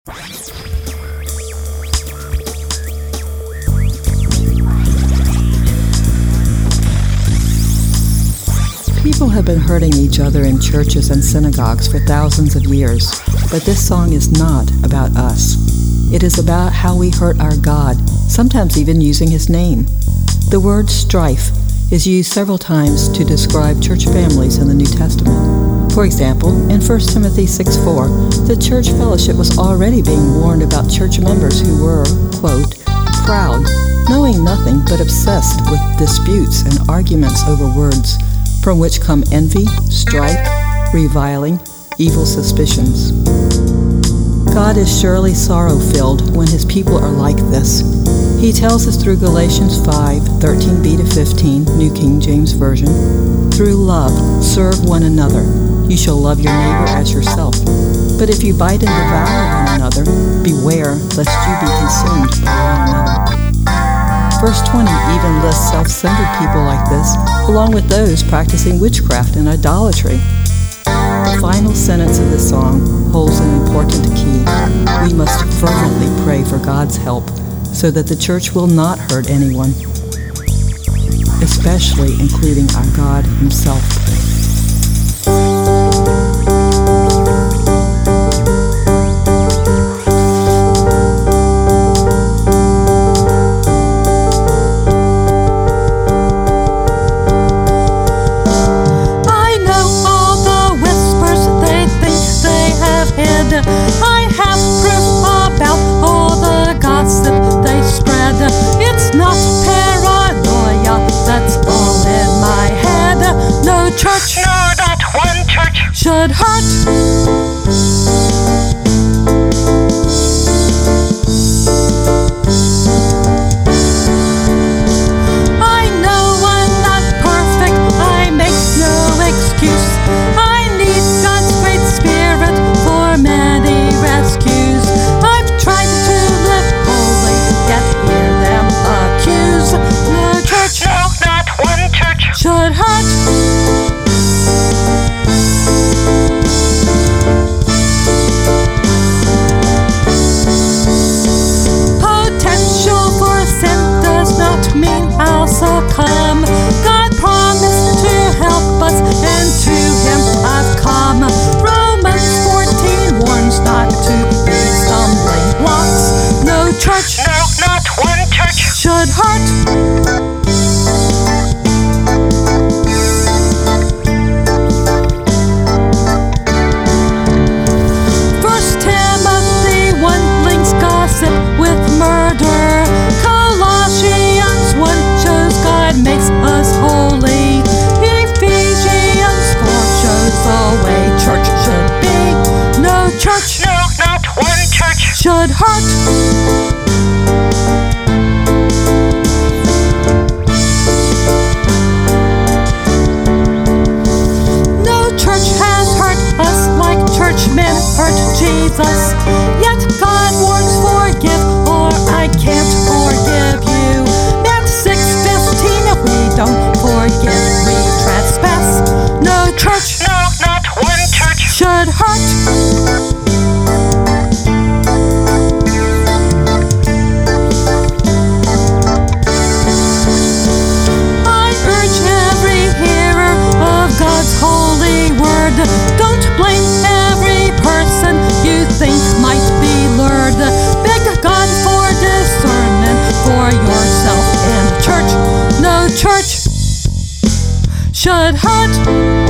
People have been hurting each other in churches and synagogues for thousands of years, but this song is not about us. It is about how we hurt our God, sometimes even using His name. The word strife is used several times to describe church families in the New Testament. For example, in 1 Timothy 6:4, the church fellowship was already being warned about church members who were, quote, proud, knowing nothing but obsessed with disputes and arguments over words, from which come envy, strife, reviling, evil suspicions. God is surely sorrow-filled when His people are like this. He tells us through Galatians 5:13b to 15, New King James Version, "Through love, serve one another. You shall love your neighbor as yourself. But if you bite and devour one another, beware lest you be consumed by one another." Verse 20 even lists self-centered people like this, along with those practicing witchcraft and idolatry. The final sentence of this song holds an important key. We must fervently pray for God's help so that the church will not hurt anyone, especially including our God Himself. I have proof about all the gossip they spread. It's not paranoia, that's all in my head. No church, no, not one church, should hurt. I know I'm not perfect, I make no excuse. I need God's great Spirit for many rescues. I've tried to live holy, yet hear them accuse. No church, no, not one church, should hurt. Potential for sin does not mean I'll succumb. God promised to help us, and to Him I've come. Romans 14 warns not to be stumbling blocks. No church, no, not one church, should hurt. First Timothy 1 links gossip with murder. Colossians 1 shows God makes us holy. Ephesians 4 shows the way church should be. No church, no, not one church, should hurt. No church has hurt us like churchmen hurt Jesus. Yet God warns, forgive or I can't forgive you. Matthew 6:15, if we don't forgive, we trespass. No church, no, not one church, should hurt. I urge every hearer of God's holy word, don't blame every person you think might be lured. Beg God for discernment for yourself and church. No church should hurt.